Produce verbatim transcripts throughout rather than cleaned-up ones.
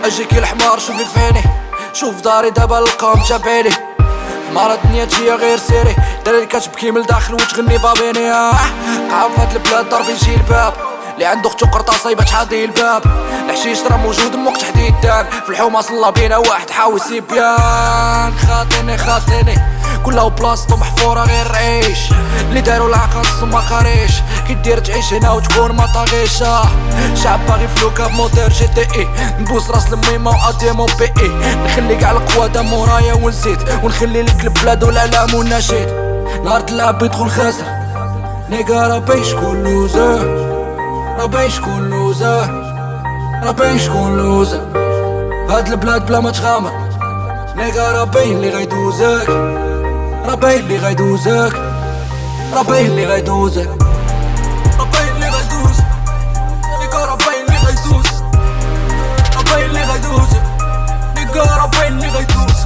اجيكي الحمار شوفي فيني، شوف داري دابا نلقاهم متابعيني. حمارة الدنيا تجي غير سيري، داري كتبكي من الداخل وتغني فابيني. قاعد فهاد البلاد ضربي يجي الباب، اللي عنده اختو قرطاسة يبات حاضي الباب. الحشيش راه موجود من وقت تحديد دان، في الحومة صلى بينا واحد حاول سيبيان. خاطيني خاطيني كلها بلاصتو محفورة غير عيش، اللي دارو العقل نص ما قاريش. كي دير تعيش هنا وتكون ما طاغيشة، شعب باغي فلوكا بموتور جي تي اي، نبوس راس الميمة واديمو بي اي. نخلي كاع القوادة مورايا ونزيد، ونخلي لك البلاد والاعلام والنشيد. نهار تلعب يدخل خاسر نيكا راه باين شكون لوزر، راه باين شكون لوزر، راه باين شكون لوزر. هاد البلاد بلا ما تغامر نيكا راه باين لي غيدوزك، راه باين لي غيدوزك، راه باين لي غيدوزك، راه باين لي غيدوزك. نيكا راه باين لي غيدوزك، راه باين لي غيدوزك. نيكا راه باين لي غيدوزك،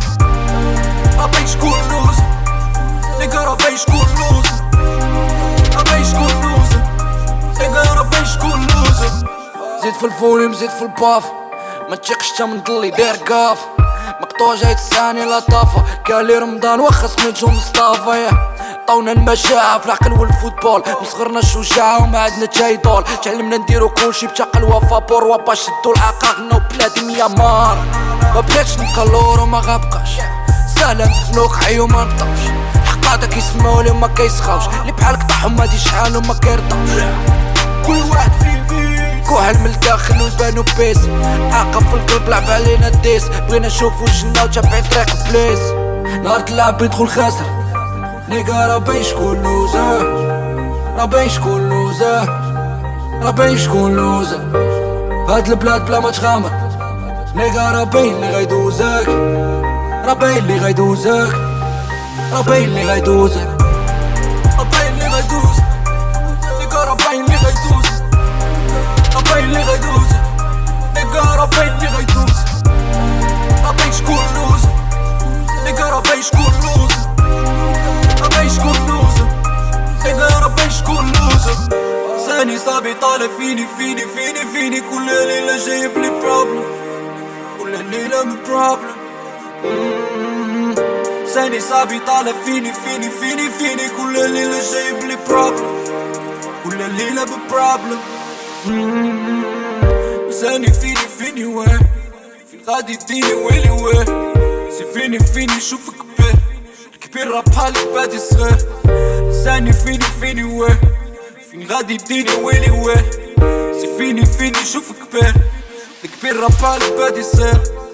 راه باين شكون لوزر. نيكا راه باين شكون لوزر، راه باين شكون لوزر. نيكا راه باين شكون لوزر. زيد في الفوليوم زيد في الباف، ما تشيقش تا من ضلي داير كاف. مقطوع جاي تساني لطافة، كالي رمضان واخا سميتو مصطفى. عطاونا المشاعة في العقل والفوتبول، من صغرنا الشجاعة وما عندنا تايدول. تعلمنا نديرو كلشي بتقل وفابور، وبا شدو العقاقنا وبلادي ميامار. ما بغيتش نبقى اللور وما غابقاش، سهلة مفنوك حي وما نطوش. حقادا كيسمعولي وما كيسخاوش، اللي بحالك طاحهم هادي شحال وما كيرضاوش. كل واحد فيه فيه كوهل من الداخل ويبانو بيس، عاقب في القلب لعب علينا الديس. بغينا نشوفو جنة وتابعين طريق بليس. نهار تلعب يدخل خاسر نيكا راه باين شكون لوزر، راه باين شكون لوزر، راه باين شكون لوزر. هاد البلاد بلا ما تغامر نيكا راه باين لي غيدوزك، راه باين لي غيدوزك، راه باين لي غيدوزك، راه باين لي غيدوزك. نيكا راه باين لي غيدوزك، راه باين لي غيدوزك. نيكا راه باين لي غيدوزك، راه باين شكون لوزر. نيكا راه باين شكون لوزر، راه باين شكون لوزر. نيكا راه باين شكون لوزر. ثاني صابي طالع فيني فيني فيني فيني، كل ليلة جايب لي بروبلم، كل ليلة من بروبلم. ثاني صابي طالع فيني فيني فيني فيني، كل ليلة جايب لي بروبلم، كل ليلة ببروبلم. ثاني فيني فيني وين فين غادي يديني ويلي وين. سي فيني فيني شوفك كبير، الكبير راه بحالك بادي صغير. ثاني فيني فيني وين فين غادي يديني ويلي وين. سي فيني فيني شوفك كبير، الكبير راه بحالك بادي صغير.